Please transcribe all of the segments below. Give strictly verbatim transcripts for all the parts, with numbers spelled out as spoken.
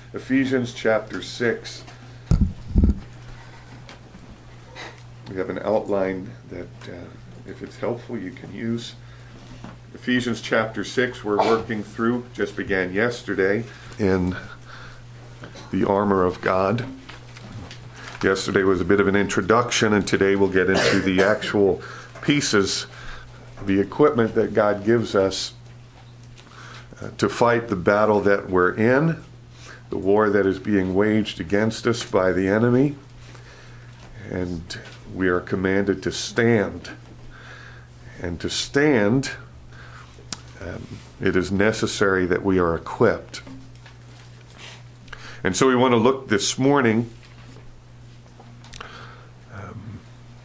Ephesians chapter six. We have an outline that, uh, if it's helpful, you can use. Ephesians chapter six, we're working through, just began yesterday, in the armor of God. Yesterday was a bit of an introduction, and today we'll get into the actual pieces, the equipment that God gives us uh, to fight the battle that we're in, the war that is being waged against us by the enemy. And we are commanded to stand. And to stand, um, it is necessary that we are equipped. And so we want to look this morning, um,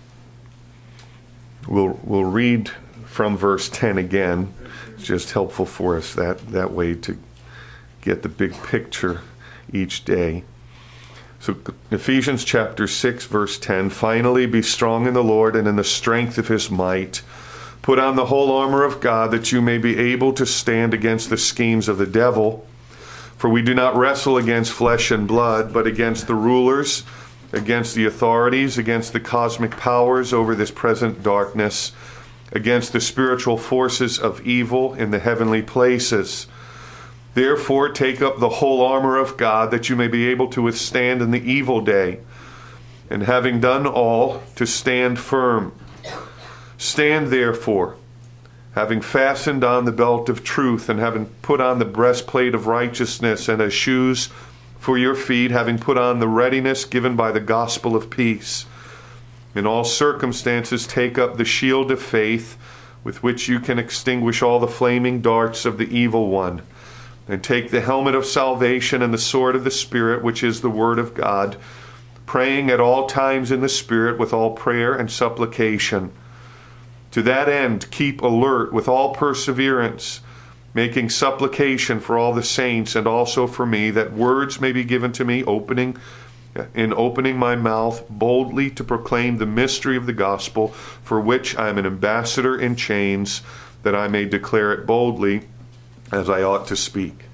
we'll, we'll read from verse ten again. It's just helpful for us that, that way to get the big picture each day. So Ephesians chapter six, verse ten, finally be strong in the Lord and in the strength of his might. Put on the whole armor of God that you may be able to stand against the schemes of the devil. For we do not wrestle against flesh and blood, but against the rulers, against the authorities, against the cosmic powers over this present darkness, against the spiritual forces of evil in the heavenly places. Therefore, take up the whole armor of God, that you may be able to withstand in the evil day, and having done all, to stand firm. Stand therefore, having fastened on the belt of truth, and having put on the breastplate of righteousness, and as shoes for your feet, having put on the readiness given by the gospel of peace. In all circumstances, take up the shield of faith, with which you can extinguish all the flaming darts of the evil one. And take the helmet of salvation and the sword of the Spirit, which is the word of God, praying at all times in the Spirit with all prayer and supplication. To that end, keep alert with all perseverance, making supplication for all the saints and also for me, that words may be given to me, opening in opening my mouth boldly to proclaim the mystery of the gospel, for which I am an ambassador in chains, that I may declare it boldly, as I ought to speak.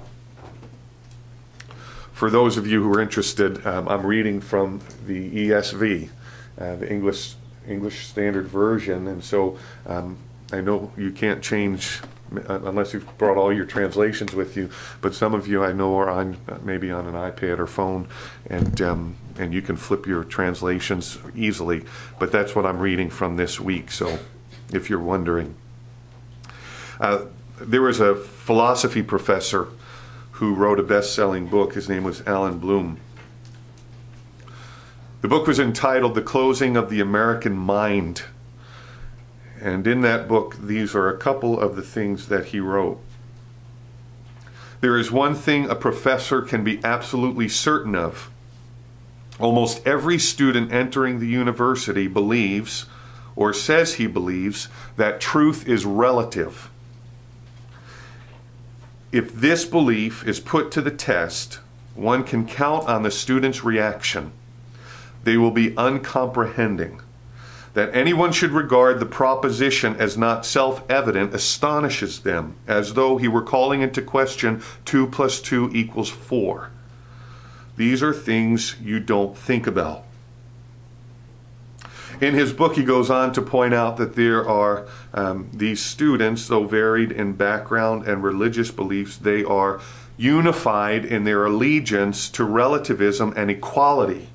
For those of you who are interested, um, I'm reading from the E S V, uh, the English English Standard Version, and so um, I know you can't change unless you've brought all your translations with you. But some of you I know are on maybe on an iPad or phone, and um, and you can flip your translations easily. But that's what I'm reading from this week. So, if you're wondering. Uh, There was a philosophy professor who wrote a best-selling book. His name was Alan Bloom. The book was entitled The Closing of the American Mind. And in that book, these are a couple of the things that he wrote. There is one thing a professor can be absolutely certain of. Almost every student entering the university believes, or says he believes, that truth is relative. If this belief is put to the test, one can count on the student's reaction. They will be uncomprehending. That anyone should regard the proposition as not self-evident astonishes them, as though he were calling into question two plus two equals four. These are things you don't think about. In his book, he goes on to point out that there are um, these students, though varied in background and religious beliefs, they are unified in their allegiance to relativism and equality.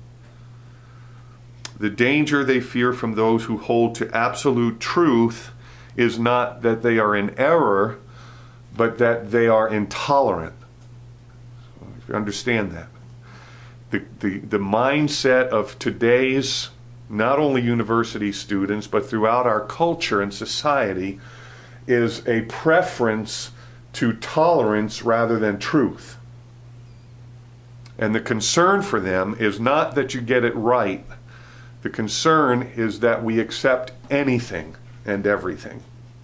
The danger they fear from those who hold to absolute truth is not that they are in error, but that they are intolerant. So if you understand that. The, the, the mindset of today's not only university students, but throughout our culture and society, is a preference to tolerance rather than truth. And the concern for them is not that you get it right. The concern is that we accept anything and everything.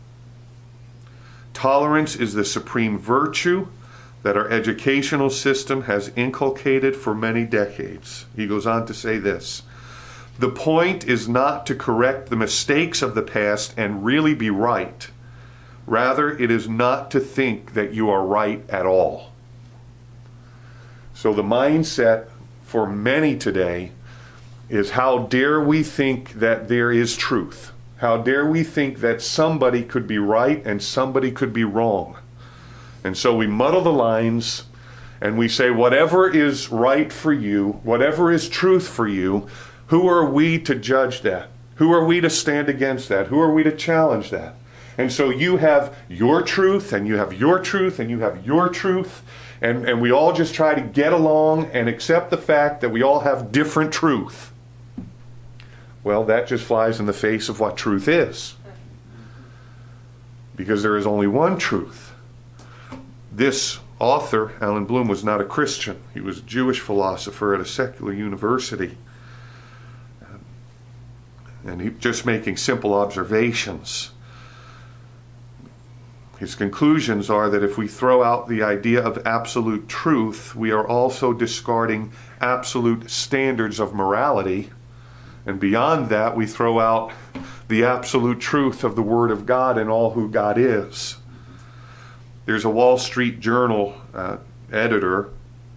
Tolerance is the supreme virtue that our educational system has inculcated for many decades. He goes on to say this: the point is not to correct the mistakes of the past and really be right. Rather, it is not to think that you are right at all. So the mindset for many today is, how dare we think that there is truth? How dare we think that somebody could be right and somebody could be wrong? And so we muddle the lines and we say, whatever is right for you, whatever is truth for you, who are we to judge that? Who are we to stand against that? Who are we to challenge that? And so you have your truth, and you have your truth, and you have your truth, and, and we all just try to get along and accept the fact that we all have different truth. Well, that just flies in the face of what truth is. Because there is only one truth. This author, Alan Bloom, was not a Christian. He was a Jewish philosopher at a secular university. And he just making simple observations. His conclusions are that if we throw out the idea of absolute truth, we are also discarding absolute standards of morality. And beyond that, we throw out the absolute truth of the Word of God and all who God is. There's a Wall Street Journal uh, editor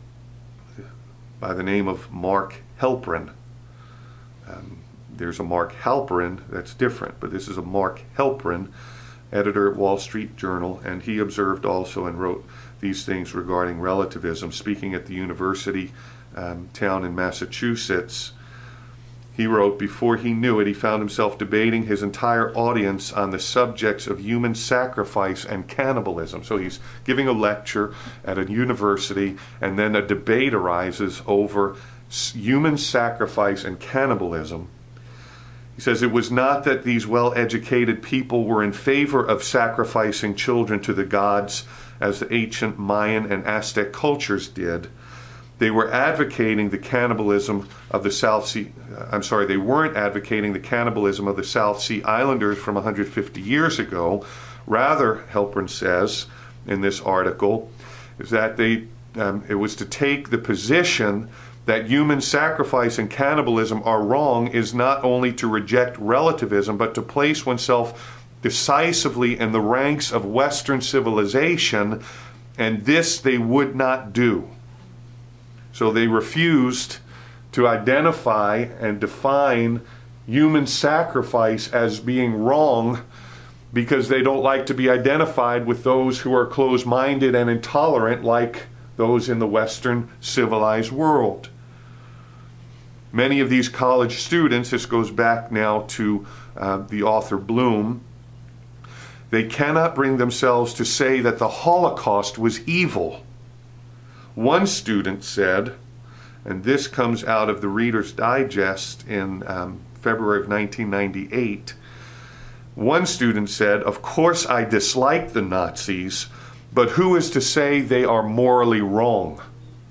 by the name of Mark Halperin. Um, there's a Mark Halperin that's different, but this is a Mark Halperin, editor at Wall Street Journal, and he observed also and wrote these things regarding relativism. Speaking at the university um, town in Massachusetts, he wrote, before he knew it, he found himself debating his entire audience on the subjects of human sacrifice and cannibalism. So he's giving a lecture at a university, and then a debate arises over human sacrifice and cannibalism. He says, it was not that these well-educated people were in favor of sacrificing children to the gods as the ancient Mayan and Aztec cultures did. They were advocating the cannibalism of the South Sea, I'm sorry, they weren't advocating the cannibalism of the South Sea Islanders from one hundred fifty years ago. Rather, Halperin says in this article, is that they, um, it was to take the position that human sacrifice and cannibalism are wrong is not only to reject relativism, but to place oneself decisively in the ranks of Western civilization, and this they would not do. So they refused to identify and define human sacrifice as being wrong because they don't like to be identified with those who are closed-minded and intolerant like those in the Western civilized world. Many of these college students, this goes back now to uh, the author Bloom, they cannot bring themselves to say that the Holocaust was evil. One student said, and this comes out of the Reader's Digest in um, February of nineteen ninety-eight, one student said, of course I dislike the Nazis, but who is to say they are morally wrong?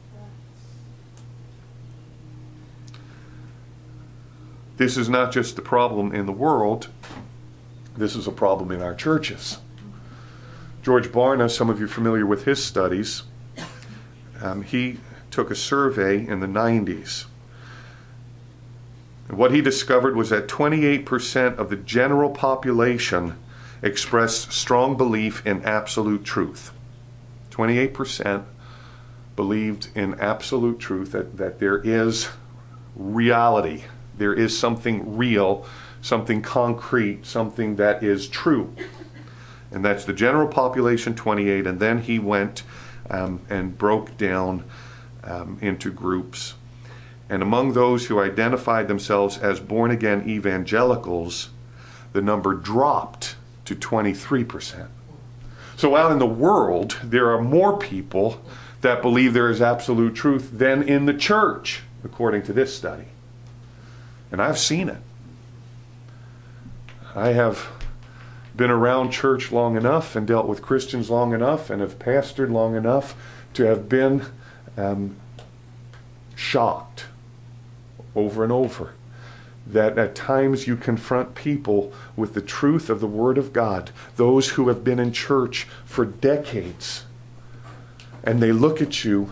This is not just a problem in the world, this is a problem in our churches. George Barna, some of you are familiar with his studies, um, he took a survey in the nineties. And what he discovered was that twenty-eight percent of the general population expressed strong belief in absolute truth. twenty-eight percent believed in absolute truth, that, that there is reality. There is something real, something concrete, something that is true. And that's the general population, twenty-eight. And then he went um, and broke down um, into groups. And among those who identified themselves as born-again evangelicals, the number dropped to twenty-three percent. So out in the world, there are more people that believe there is absolute truth than in the church, according to this study. And I've seen it. I have been around church long enough and dealt with Christians long enough and have pastored long enough to have been um, shocked over and over that at times you confront people with the truth of the Word of God, those who have been in church for decades, and they look at you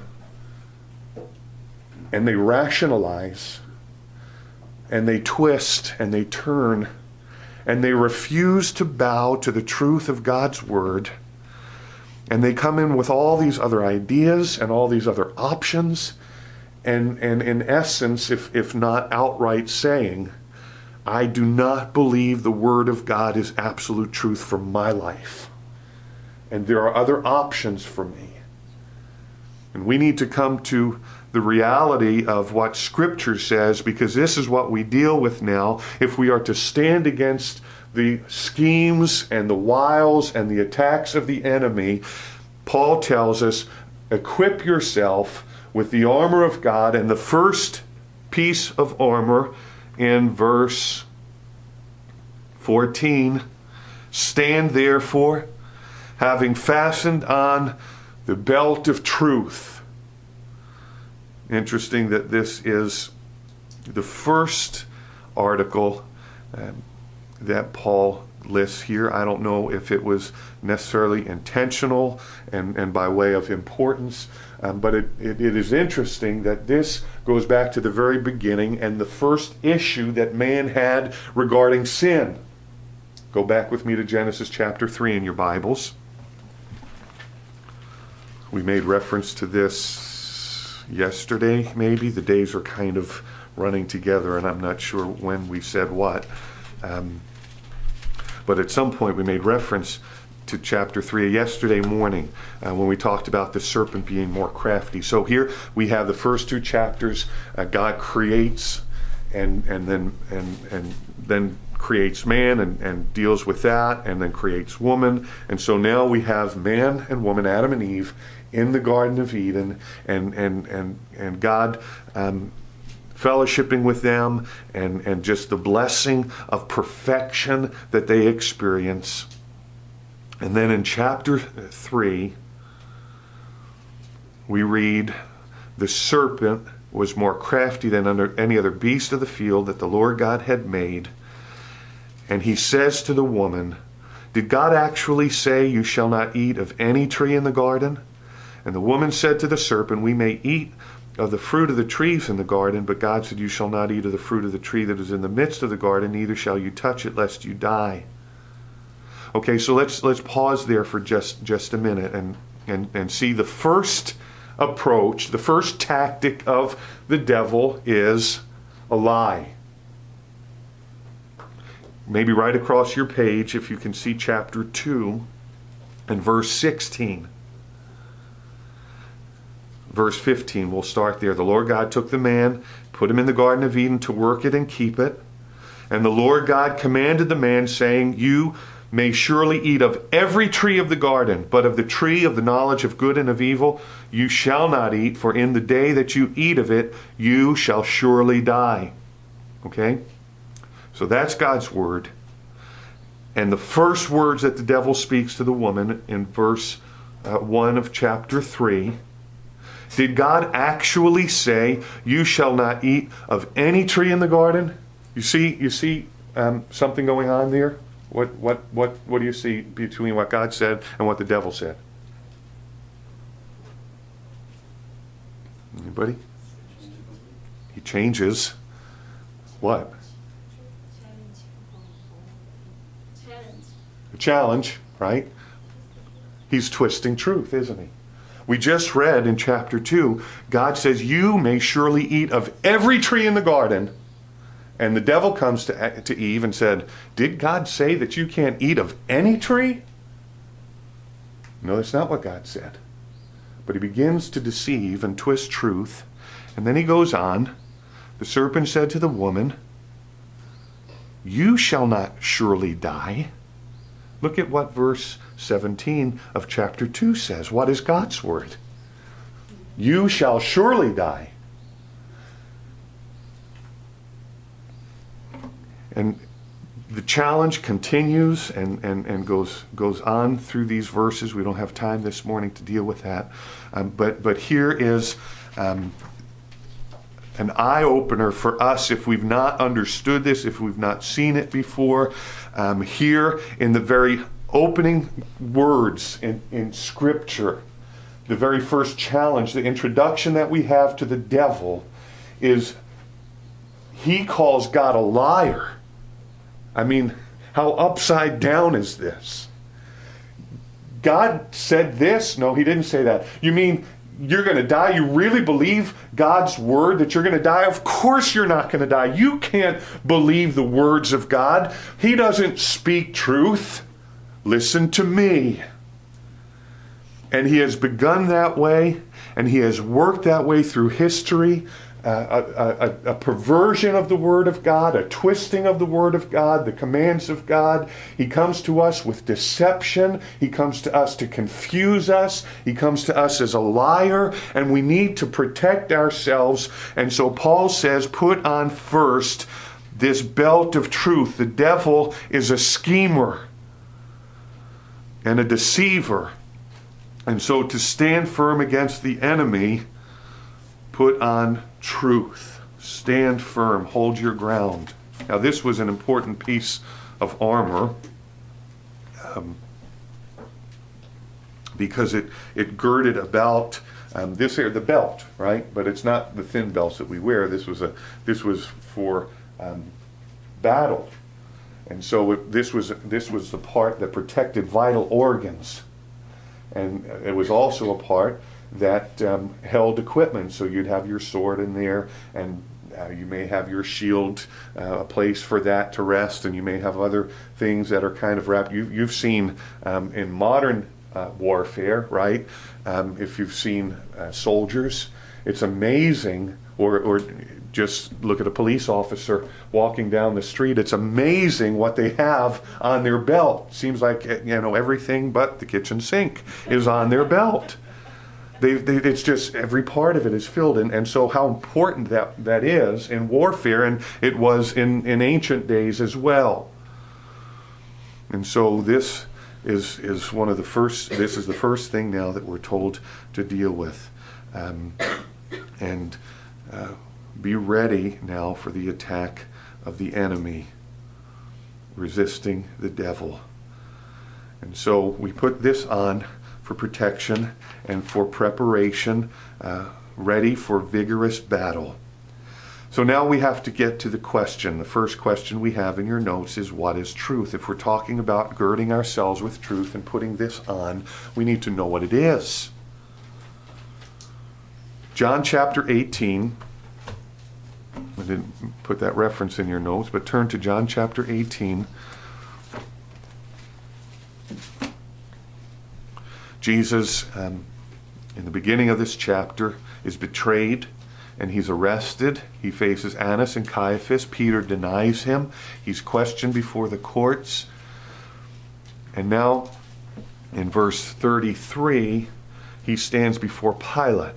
and they rationalize and they twist and they turn and they refuse to bow to the truth of God's Word, And they come in with all these other ideas and all these other options. And, and in essence, if, if not outright saying, I do not believe the Word of God is absolute truth for my life. And there are other options for me. And we need to come to the reality of what Scripture says, because this is what we deal with now. If we are to stand against the schemes and the wiles and the attacks of the enemy, Paul tells us, equip yourself with the armor of God. And the first piece of armor in verse fourteen, stand therefore, having fastened on the belt of truth. Interesting that this is the first article um, that Paul lists here. I don't know if it was necessarily intentional and, and by way of importance, um, but it, it, it is interesting that this goes back to the very beginning and the first issue that man had regarding sin. Go back with me to Genesis chapter three in your Bibles. We made reference to this yesterday, maybe. The days are kind of running together, and I'm not sure when we said what. Um, but at some point we made reference to chapter three yesterday morning uh, when we talked about the serpent being more crafty. So here we have the first two chapters. Uh, God creates and and then and and then creates man and, and deals with that, and then creates woman. And so now we have man and woman, Adam and Eve, in the Garden of Eden, and and and and God um, fellowshipping with them, and and just the blessing of perfection that they experience. And then in chapter three, we read, the serpent was more crafty than under any other beast of the field that the Lord God had made. And he says to the woman, did God actually say you shall not eat of any tree in the garden? And the woman said to the serpent, we may eat of the fruit of the trees in the garden, but God said you shall not eat of the fruit of the tree that is in the midst of the garden, neither shall you touch it, lest you die. Okay, so let's let's pause there for just, just a minute and, and, and see the first approach, the first tactic of the devil is a lie. Maybe right across your page, if you can see chapter two and verse sixteen. Verse fifteen, we'll start there. The Lord God took the man, put him in the Garden of Eden to work it and keep it. And the Lord God commanded the man, saying, you may surely eat of every tree of the garden, but of the tree of the knowledge of good and of evil you shall not eat, for in the day that you eat of it, you shall surely die. Okay? So that's God's word. And the first words that the devil speaks to the woman in verse uh, one of chapter three, did God actually say, you shall not eat of any tree in the garden? You see, you see um, something going on there? What, what, what, what do you see between what God said and what the devil said? Anybody? He changes what? A challenge, right? He's twisting truth, isn't he? We just read in chapter two, God says, you may surely eat of every tree in the garden. And the devil comes to, to Eve and said, did God say that you can't eat of any tree? No, that's not what God said. But he begins to deceive and twist truth. And then he goes on. The serpent said to the woman, you shall not surely die. Look at what verse seventeen of chapter two says. What is God's word? You shall surely die. And the challenge continues and, and, and goes goes on through these verses. We don't have time this morning to deal with that. Um, but, but here is um, an eye-opener for us if we've not understood this, if we've not seen it before. Um, here in the very opening words in, in Scripture, the very first challenge, the introduction that we have to the devil is he calls God a liar. I mean, how upside down is this? God said this? No, he didn't say that. You mean you're going to die? You really believe God's word that you're going to die? Of course you're not going to die. You can't believe the words of God. He doesn't speak truth. Listen to me. And he has begun that way, and he has worked that way through history. Uh, a, a, a perversion of the Word of God, a twisting of the Word of God, the commands of God. He comes to us with deception. He comes to us to confuse us. He comes to us as a liar, and we need to protect ourselves. And so Paul says, put on first this belt of truth. The devil is a schemer and a deceiver. And so to stand firm against the enemy, put on truth. Stand firm. Hold your ground. Now, this was an important piece of armor um, because it, it girded about um, this here, the belt, right? But it's not the thin belts that we wear. This was a this was for um, battle, and so it, this was this was the part that protected vital organs, and it was also a part that um, held equipment. So you'd have your sword in there, and uh, you may have your shield, uh, a place for that to rest, and you may have other things that are kind of wrapped. You, you've seen um, in modern uh, warfare, right? Um, if you've seen uh, soldiers, it's amazing, or, or just look at a police officer walking down the street. It's amazing what they have on their belt. Seems like, you know, everything but the kitchen sink is on their belt. They, they, it's just every part of it is filled. And, and so how important that, that is in warfare, and it was in, in ancient days as well. And so this is, is one of the first, this is the first thing now that we're told to deal with. Um, and uh, be ready now for the attack of the enemy, resisting the devil. And so we put this on for protection and for preparation, uh, ready for vigorous battle. So now we have to get to the question. The first question we have in your notes is, what is truth? If we're talking about girding ourselves with truth and putting this on, we need to know what it is. John chapter eighteen. I didn't put that reference in your notes, but turn to John chapter eighteen. Jesus, um, in the beginning of this chapter, is betrayed, and he's arrested. He faces Annas and Caiaphas. Peter denies him. He's questioned before the courts. And now, in verse thirty-three, he stands before Pilate.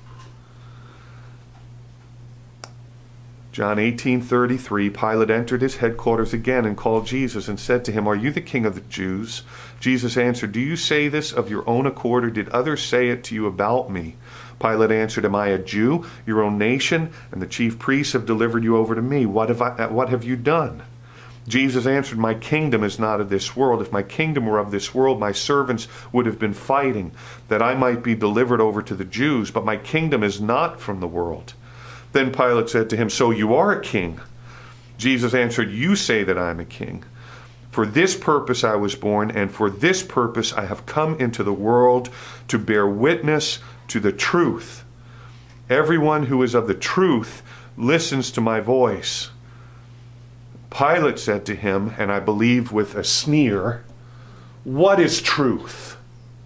John eighteen thirty-three, Pilate entered his headquarters again and called Jesus and said to him, "Are you the king of the Jews?" Jesus answered, "Do you say this of your own accord, or did others say it to you about me?" Pilate answered, "Am I a Jew? Your own nation and the chief priests have delivered you over to me. What have I, what have you done?" Jesus answered, "My kingdom is not of this world. If my kingdom were of this world, my servants would have been fighting, that I might be delivered over to the Jews. But my kingdom is not from the world." Then Pilate said to him, "So you are a king?" Jesus answered, "You say that I am a king. For this purpose I was born, and for this purpose I have come into the world, to bear witness to the truth. Everyone who is of the truth listens to my voice." Pilate said to him, and I believe with a sneer, "What is truth?"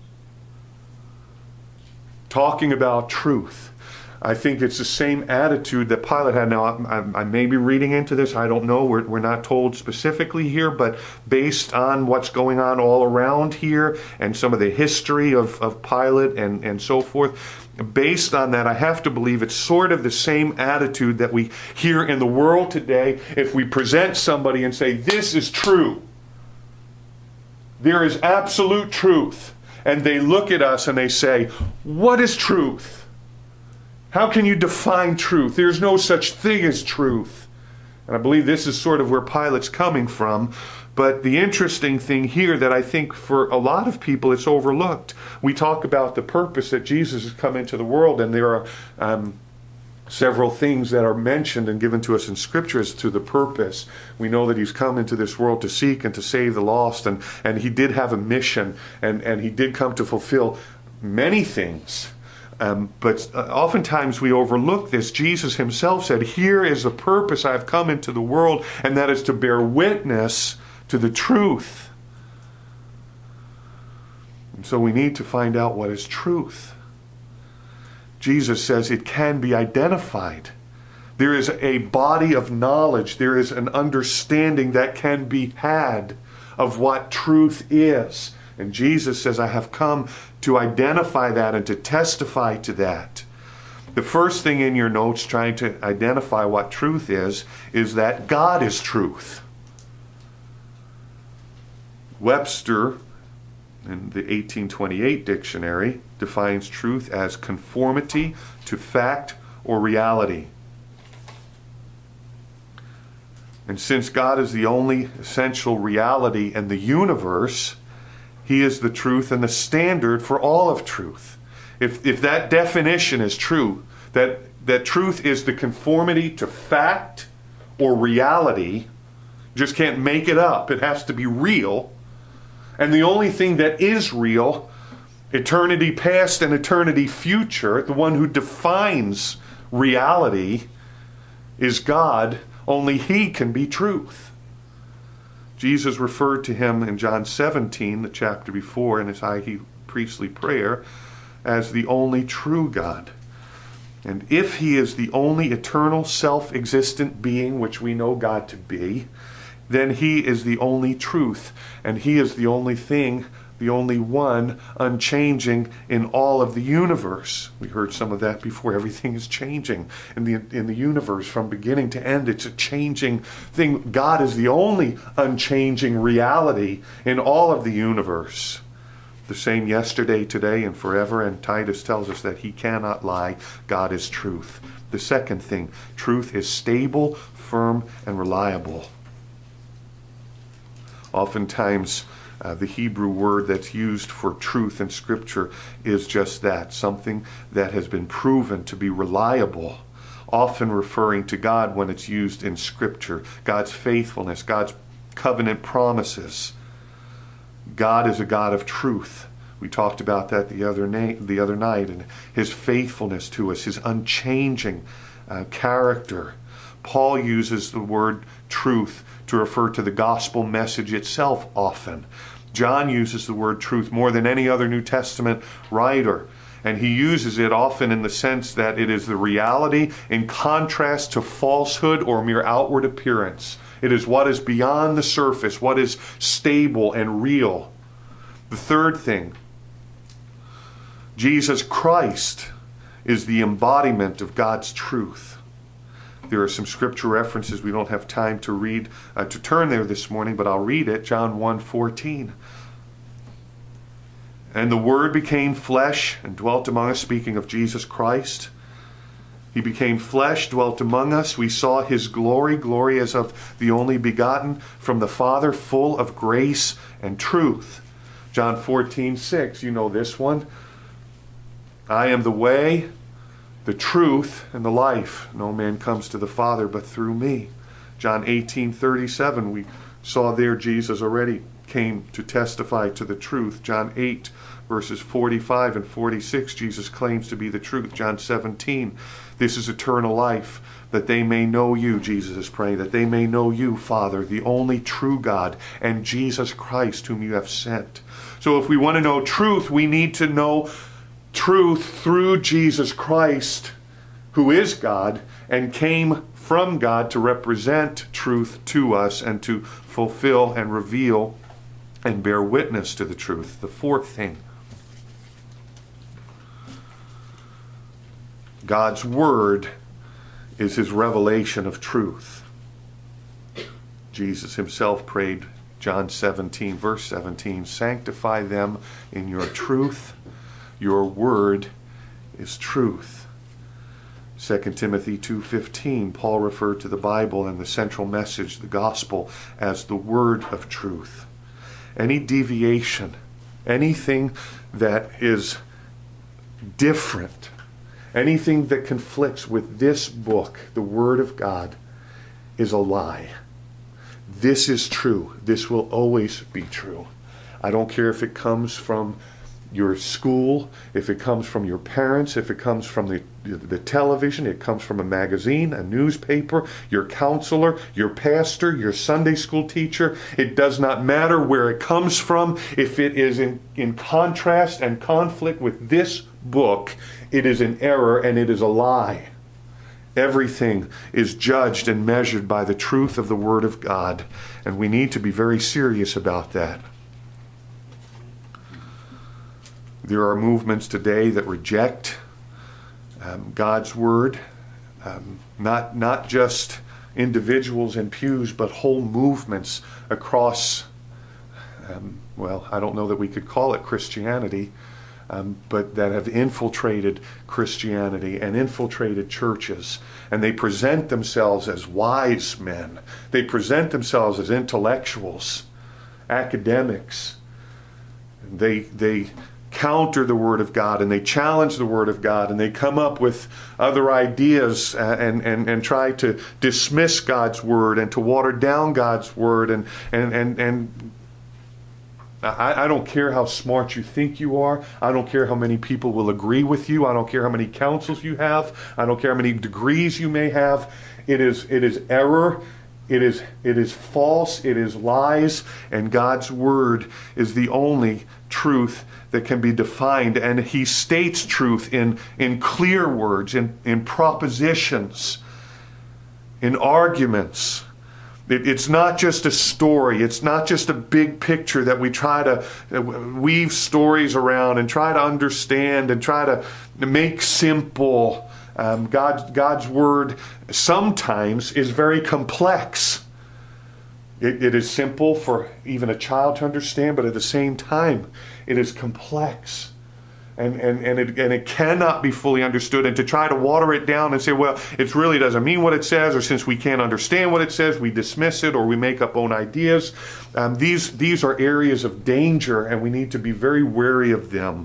Talking about truth. I think it's the same attitude that Pilate had. Now, I, I may be reading into this. I don't know. We're, we're not told specifically here, but based on what's going on all around here and some of the history of, of Pilate and, and so forth, based on that, I have to believe it's sort of the same attitude that we hear in the world today. If we present somebody and say, "This is true. There is absolute truth." And they look at us and they say, "What is truth? How can you define truth? There's no such thing as truth." And I believe this is sort of where Pilate's coming from. But the interesting thing here that I think for a lot of people it's overlooked. We talk about the purpose that Jesus has come into the world, and there are um, several things that are mentioned and given to us in Scripture as to the purpose. We know that he's come into this world to seek and to save the lost, and, and he did have a mission, and, and he did come to fulfill many things. Um, but uh, oftentimes we overlook this. Jesus himself said, here is the purpose I have come into the world, and that is to bear witness to the truth. And so we need to find out what is truth. Jesus says it can be identified. There is a body of knowledge. There is an understanding that can be had of what truth is. And Jesus says, I have come to identify that and to testify to that. The first thing in your notes trying to identify what truth is, is that God is truth. Webster, in the eighteen twenty-eight dictionary, defines truth as conformity to fact or reality. And since God is the only essential reality in the universe, he is the truth and the standard for all of truth. If, if that definition is true, that, that truth is the conformity to fact or reality, just can't make it up. It has to be real. And the only thing that is real, eternity past and eternity future, the one who defines reality is God. Only he can be truth. Jesus referred to him in John seventeen, the chapter before, in his high priestly prayer, as the only true God. And if he is the only eternal self-existent being, which we know God to be, then he is the only truth, and he is the only thing, the only one unchanging in all of the universe. We heard some of that before. Everything is changing in the in the universe from beginning to end. It's a changing thing. God is the only unchanging reality in all of the universe. The same yesterday, today, and forever, and Titus tells us that he cannot lie. God is truth. The second thing, truth is stable, firm, and reliable. Oftentimes, uh, the Hebrew word that's used for truth in Scripture is just that, something that has been proven to be reliable, often referring to God when it's used in Scripture, God's faithfulness, God's covenant promises. God is a God of truth. We talked about that the other, na- the other night, and his faithfulness to us, his unchanging uh, character. Paul uses the word truth to refer to the gospel message itself often. John uses the word truth more than any other New Testament writer. And he uses it often in the sense that it is the reality in contrast to falsehood or mere outward appearance. It is what is beyond the surface, what is stable and real. The third thing, Jesus Christ is the embodiment of God's truth. There are some scripture references we don't have time to read, uh, to turn there this morning, but I'll read it. John one fourteen. And the Word became flesh and dwelt among us, speaking of Jesus Christ. He became flesh, dwelt among us. We saw his glory, glory as of the only begotten from the Father, full of grace and truth. John fourteen six, you know this one. I am the way, the truth, and the life. No man comes to the Father but through me. John eighteen thirty-seven, we saw there Jesus already came to testify to the truth. John eight, verses forty-five and forty-six, Jesus claims to be the truth. John seventeen, this is eternal life, that they may know you, Jesus is praying, that they may know you, Father, the only true God, and Jesus Christ, whom you have sent. So if we want to know truth, we need to know truth through Jesus Christ, who is God, and came from God to represent truth to us and to fulfill and reveal and bear witness to the truth. The fourth thing, God's Word is his revelation of truth. Jesus himself prayed, John seventeen, verse seventeen, sanctify them in your truth. Your word is truth. Second Timothy two fifteen, Paul referred to the Bible and the central message, the gospel, as the word of truth. Any deviation, anything that is different, Anything that conflicts with this book, the Word of God, is a lie. This is true. This will always be true. I don't care if it comes from your school, if it comes from your parents, if it comes from the, the television, it comes from a magazine, a newspaper, your counselor, your pastor, your Sunday school teacher. It does not matter where it comes from. If it is in, in contrast and conflict with this book, it is an error and it is a lie. Everything is judged and measured by the truth of the Word of God, and we need to be very serious about that. There are movements today that reject um, God's Word, um, not, not just individuals in pews, but whole movements across, um, well, I don't know that we could call it Christianity, um, but that have infiltrated Christianity and infiltrated churches. And they present themselves as wise men. They present themselves as intellectuals, academics. They, they counter the Word of God, and they challenge the Word of God, and they come up with other ideas and, and, and try to dismiss God's Word and to water down God's Word. And, and, and, and I, I don't care how smart you think you are. I don't care how many people will agree with you. I don't care how many counsels you have. I don't care how many degrees you may have. It is, it is error. It is, it is false. It is lies. And God's Word is the only truth that can be defined. And He states truth in, in clear words, in, in propositions, in arguments. It, it's not just a story. It's not just a big picture that we try to weave stories around and try to understand and try to make simple. Um, God, God's Word sometimes is very complex. It, it is simple for even a child to understand, but at the same time, it is complex. And, and, and, it, and it cannot be fully understood. And to try to water it down and say, well, it really doesn't mean what it says, or since we can't understand what it says, we dismiss it, or we make up own ideas. Um, these, these are areas of danger, and we need to be very wary of them.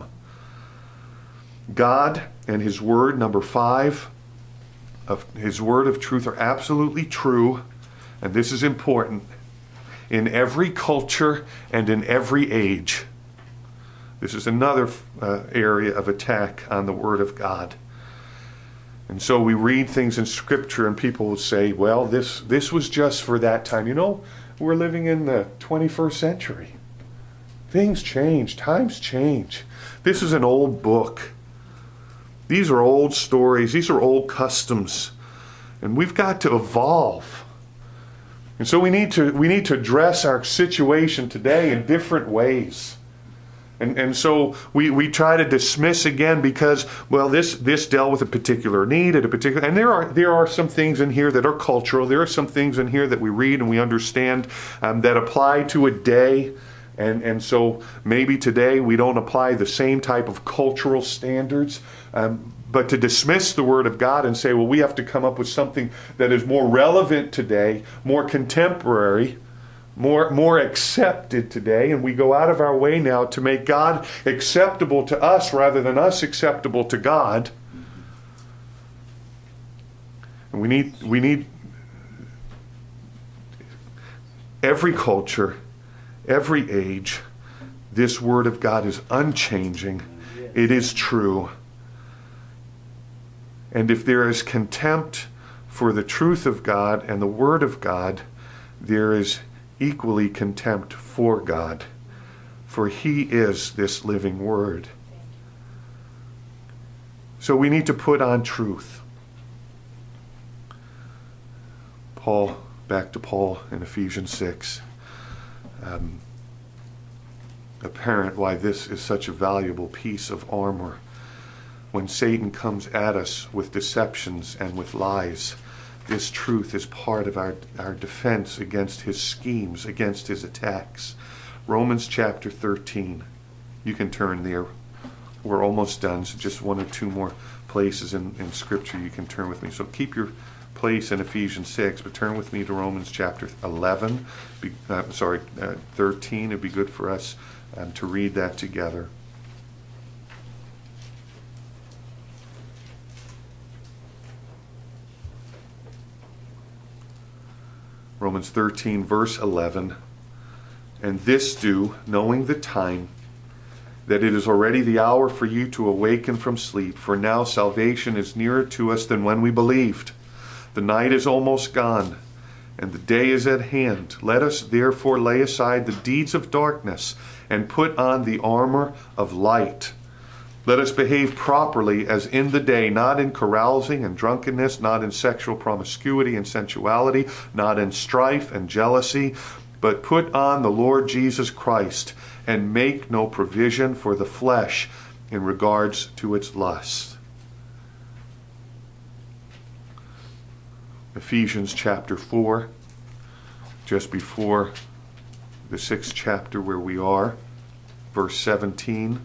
God and His Word, number five, of His Word of truth are absolutely true, and this is important, in every culture and in every age. This is another uh, area of attack on the Word of God. And so we read things in Scripture and people will say, well, this, this was just for that time. You know, we're living in the twenty-first century. Things change. Times change. This is an old book. These are old stories. These are old customs. And we've got to evolve. And so we need to we need to address our situation today in different ways. And and so we, we try to dismiss again because, well, this this dealt with a particular need at a particular, and there are there are some things in here that are cultural. There are some things in here that we read and we understand um, that apply to a day. And and so maybe today we don't apply the same type of cultural standards. Um, but to dismiss the Word of God and say, well, we have to come up with something that is more relevant today, more contemporary, more, more accepted today, and we go out of our way now to make God acceptable to us rather than us acceptable to God. And we need, we need every culture, every age, this Word of God is unchanging. It is true. And if there is contempt for the truth of God and the Word of God, there is equally contempt for God, for He is this living Word. So we need to put on truth. Paul, back to Paul in Ephesians six. Um, apparent why this is such a valuable piece of armor. When Satan comes at us with deceptions and with lies, this truth is part of our, our defense against his schemes, against his attacks. Romans chapter thirteen. You can turn there. We're almost done, so just one or two more places in, in Scripture you can turn with me. So keep your place in Ephesians six, but turn with me to Romans chapter eleven. Be, uh, sorry, uh, thirteen. It'd be good for us um, to read that together. Romans thirteen, verse eleven. And this do, knowing the time, that it is already the hour for you to awaken from sleep. For now salvation is nearer to us than when we believed. The night is almost gone, and the day is at hand. Let us therefore lay aside the deeds of darkness and put on the armor of light. Let us behave properly as in the day, not in carousing and drunkenness, not in sexual promiscuity and sensuality, not in strife and jealousy, but put on the Lord Jesus Christ and make no provision for the flesh in regards to its lusts. Ephesians chapter four, just before the sixth chapter where we are, verse seventeen.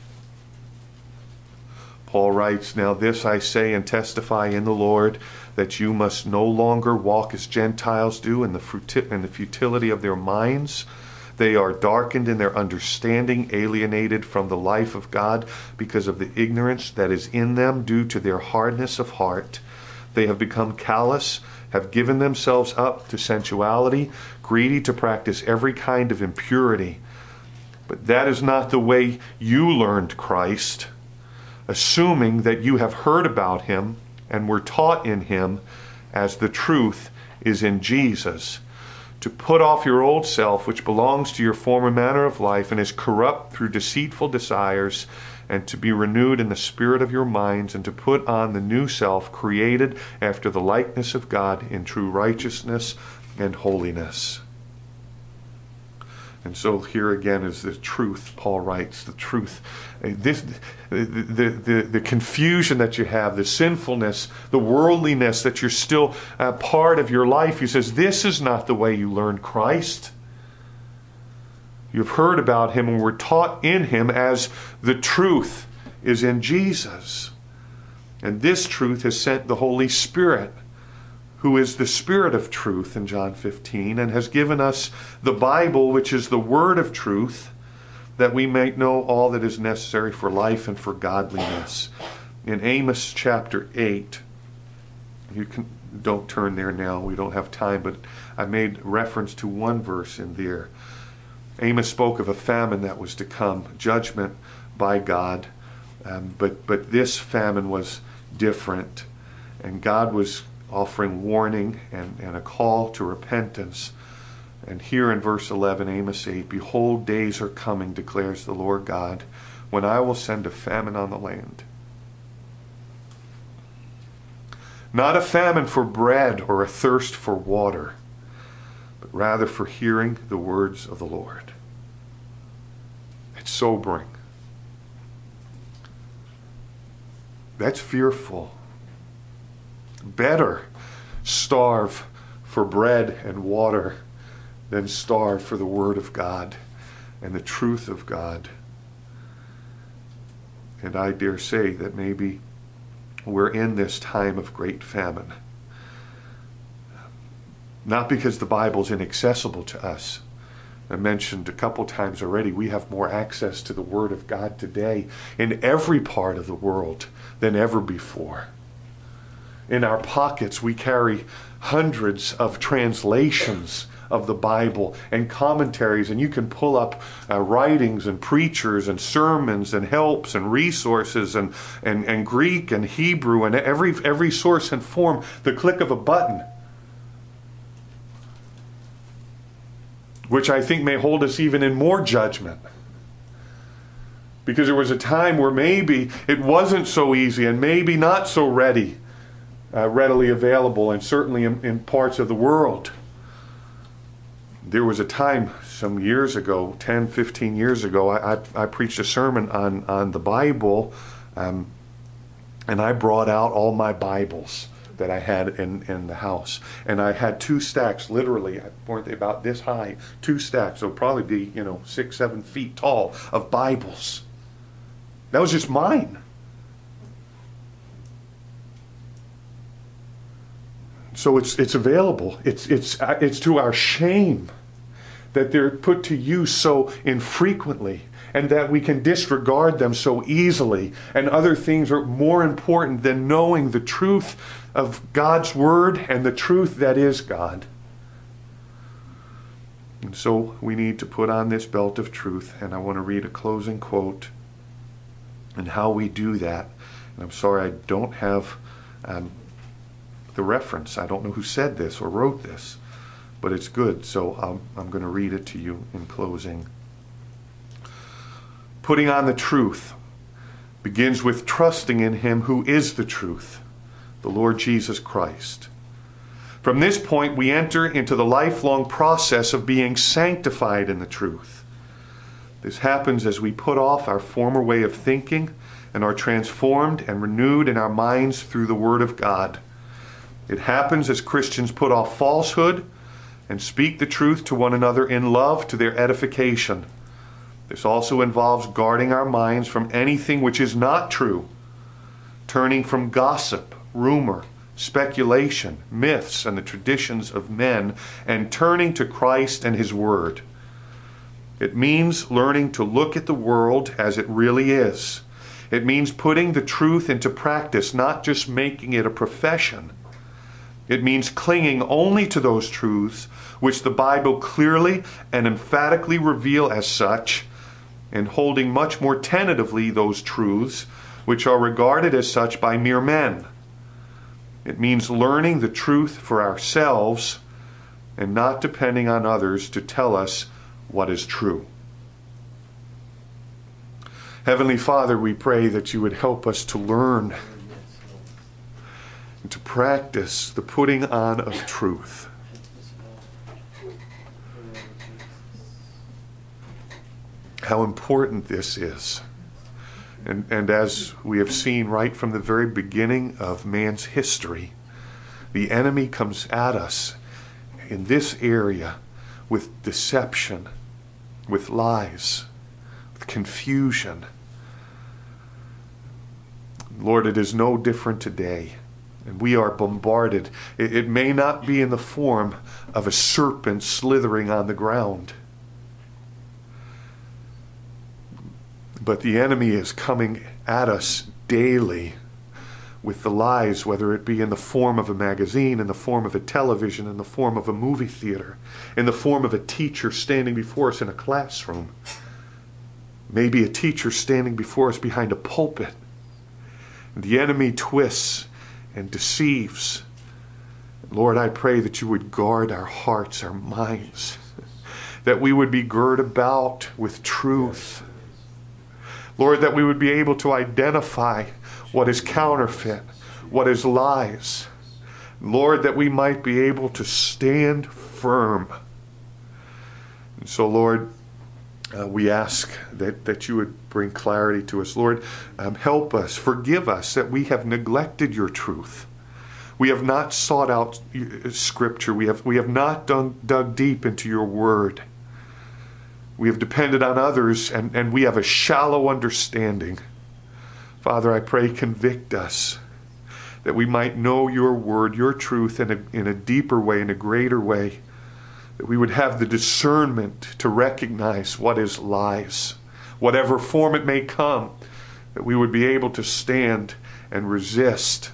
Paul writes, Now this I say and testify in the Lord, that you must no longer walk as Gentiles do in the, fruti- in the futility of their minds. They are darkened in their understanding, alienated from the life of God because of the ignorance that is in them due to their hardness of heart. They have become callous, have given themselves up to sensuality, greedy to practice every kind of impurity. But that is not the way you learned Christ, assuming that you have heard about him and were taught in him as the truth is in Jesus, to put off your old self, which belongs to your former manner of life and is corrupt through deceitful desires, and to be renewed in the spirit of your minds, and to put on the new self, created after the likeness of God in true righteousness and holiness. And so here again is the truth. Paul writes the truth. This, the, the, the, the confusion that you have, the sinfulness, the worldliness that you're still a part of your life. He says, this is not the way you learned Christ. You've heard about him and were taught in him as the truth is in Jesus. And this truth has sent the Holy Spirit, who is the Spirit of truth in John fifteen, and has given us the Bible, which is the word of truth, that we may know all that is necessary for life and for godliness. In Amos chapter eight, you can don't turn there now, we don't have time, but I made reference to one verse in there. Amos spoke of a famine that was to come, judgment by God, um, but but this famine was different, and God was offering warning and, and a call to repentance. And here in verse eleven, Amos eight, Behold, days are coming, declares the Lord God, when I will send a famine on the land. Not a famine for bread or a thirst for water, but rather for hearing the words of the Lord. It's sobering. That's fearful. Better starve for bread and water than starve for the Word of God and the truth of God. And I dare say that maybe we're in this time of great famine. Not because the Bible's inaccessible to us. I mentioned a couple times already, we have more access to the Word of God today in every part of the world than ever before. In our pockets, we carry hundreds of translations of the Bible and commentaries, and you can pull up uh, writings and preachers and sermons and helps and resources and, and, and Greek and Hebrew and every, every source and form, the click of a button, which I think may hold us even in more judgment. Because there was a time where maybe it wasn't so easy and maybe not so ready. Uh, readily available, and certainly in, in parts of the world. There was a time some years ago, ten, fifteen years ago, I, I, I preached a sermon on, on the Bible, um, and I brought out all my Bibles that I had in, in the house. And I had two stacks, literally, weren't they about this high? Two stacks, so probably be, you know, six, seven feet tall of Bibles. That was just mine. So it's it's available. It's it's it's to our shame that they're put to use so infrequently, and that we can disregard them so easily. And other things are more important than knowing the truth of God's Word and the truth that is God. And so we need to put on this belt of truth. And I want to read a closing quote and how we do that. And I'm sorry I don't have um, the reference. I don't know who said this or wrote this, but it's good. So um, I'm going to read it to you in closing. Putting on the truth begins with trusting in him who is the truth, the Lord Jesus Christ. From this point, we enter into the lifelong process of being sanctified in the truth. This happens as we put off our former way of thinking and are transformed and renewed in our minds through the Word of God. It happens as Christians put off falsehood and speak the truth to one another in love to their edification. This also involves guarding our minds from anything which is not true, turning from gossip, rumor, speculation, myths, and the traditions of men, and turning to Christ and his Word. It means learning to look at the world as it really is. It means putting the truth into practice, not just making it a profession. It means clinging only to those truths which the Bible clearly and emphatically reveal as such, and holding much more tentatively those truths which are regarded as such by mere men. It means learning the truth for ourselves and not depending on others to tell us what is true. Heavenly Father, we pray that you would help us to learn and to practice the putting on of truth. How important this is. And, and as we have seen right from the very beginning of man's history, the enemy comes at us in this area with deception, with lies, with confusion. Lord, it is no different today. And we are bombarded. It, it may not be in the form of a serpent slithering on the ground, but the enemy is coming at us daily with the lies, whether it be in the form of a magazine, in the form of a television, in the form of a movie theater, in the form of a teacher standing before us in a classroom, maybe a teacher standing before us behind a pulpit. The enemy twists and deceives. Lord, I pray that you would guard our hearts, our minds, that we would be girded about with truth. Lord, that we would be able to identify what is counterfeit, what is lies. Lord, that we might be able to stand firm. And so, Lord, uh, we ask that, that you would bring clarity to us. Lord, um, help us, forgive us that we have neglected your truth. We have not sought out Scripture. We have, we have not dug, dug deep into your word. We have depended on others, and, and we have a shallow understanding. Father, I pray, convict us that we might know your word, your truth in a, in a deeper way, in a greater way, that we would have the discernment to recognize what is lies, whatever form it may come, that we would be able to stand and resist.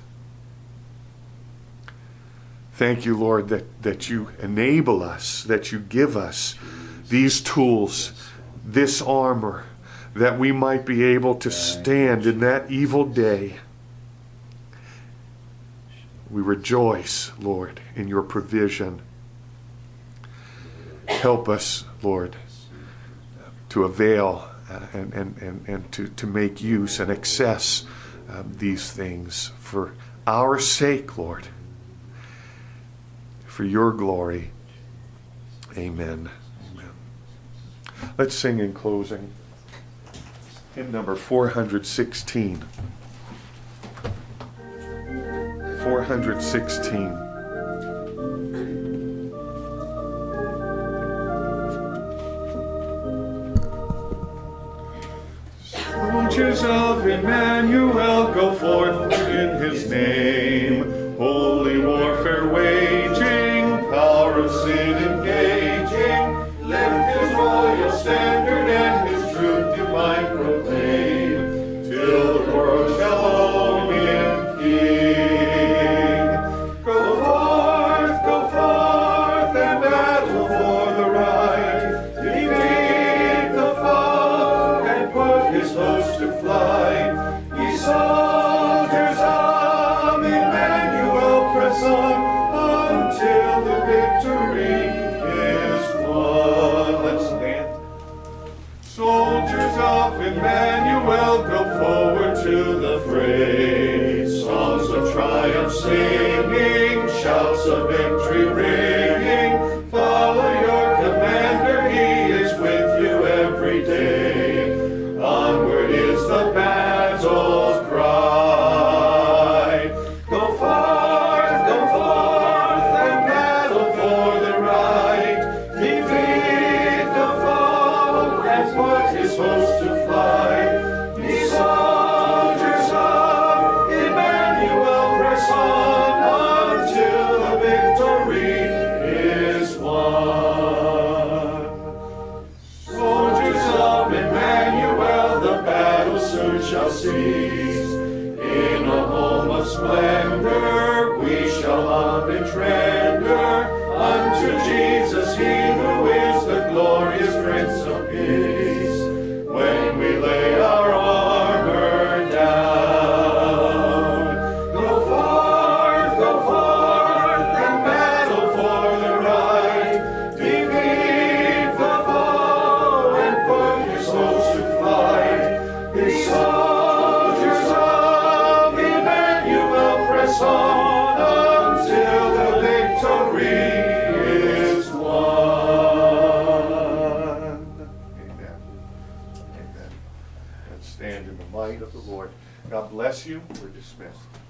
Thank you, Lord, that, that you enable us, that you give us these tools, this armor, that we might be able to stand in that evil day. We rejoice, Lord, in your provision. Help us, Lord, to avail uh, and, and, and, and to, to make use and access um, these things for our sake, Lord, for your glory. Amen. Let's sing in closing hymn number four hundred sixteen. four hundred sixteen. Soldiers of Emmanuel, go forth in his name, holy warfare waging, power of sin engaging. Lift his royal standard and his truth divine proclaim, till the world shall own him King. Go forth, go forth, and battle for the right. on until the victory is won. Let's stand. Soldiers of Emmanuel, go forward to the fray. Songs of triumph singing, shouts of victory ringing. Follow your commander, he is with you every day. Onward is the battle's cry. Go forth, go forth, and battle for the right. Defeat the foe, and put his host to flight. Ye soldiers of Emmanuel, press on until the victory is won. Soldiers of Emmanuel, the battle soon shall cease. In a home of splendor we shall up and render unto Jesus, he who is the glorious Prince of Peace. When we lay our armor down, go forth, go forth, and battle for the right. Defeat the foe and put his host to flight. Be soldiers of Emmanuel, press on until the victory is won. Amen. Amen. Let's stand in the light of the Lord. God bless you. We're dismissed.